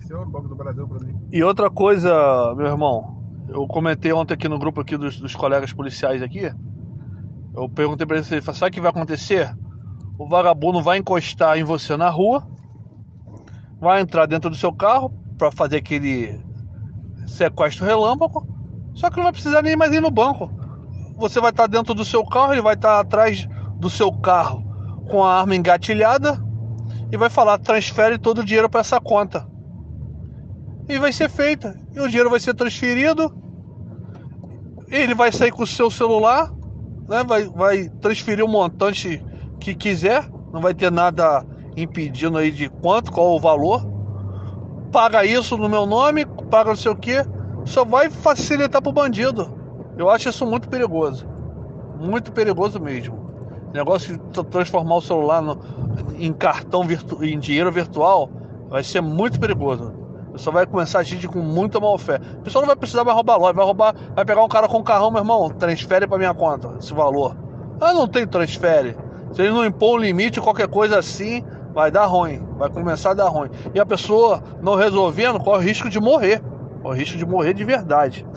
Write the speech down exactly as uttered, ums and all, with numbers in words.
aconteceu no Banco do Brasil pra mim. E outra coisa, meu irmão, eu comentei ontem aqui no grupo aqui dos, dos colegas policiais aqui. Eu perguntei pra ele, ele falou, sabe o que vai acontecer? O vagabundo vai encostar em você na rua, vai entrar dentro do seu carro pra fazer aquele sequestro relâmpago, só que não vai precisar nem mais ir no banco. Você vai estar dentro do seu carro, ele vai estar atrás do seu carro com a arma engatilhada e vai falar, transfere todo o dinheiro para essa conta. E vai ser feita. E o dinheiro vai ser transferido. Ele vai sair com o seu celular, né? Vai, vai transferir o montante que quiser. Não vai ter nada impedindo aí de quanto, qual o valor. Paga isso no meu nome, paga não sei o que. Só vai facilitar pro bandido. Eu acho isso muito perigoso. Muito perigoso mesmo. Negócio de transformar o celular no, em cartão virtu, em dinheiro virtual vai ser muito perigoso. Só vai começar a gente com muita má fé. O pessoal não vai precisar mais roubar loja, vai roubar, vai pegar um cara com um carrão, meu irmão, transfere para minha conta esse valor. Ah, não tem transfere. Se ele não impor um limite, qualquer coisa assim, vai dar ruim, vai começar a dar ruim. E a pessoa não resolvendo, corre o risco de morrer, corre o risco de morrer de verdade.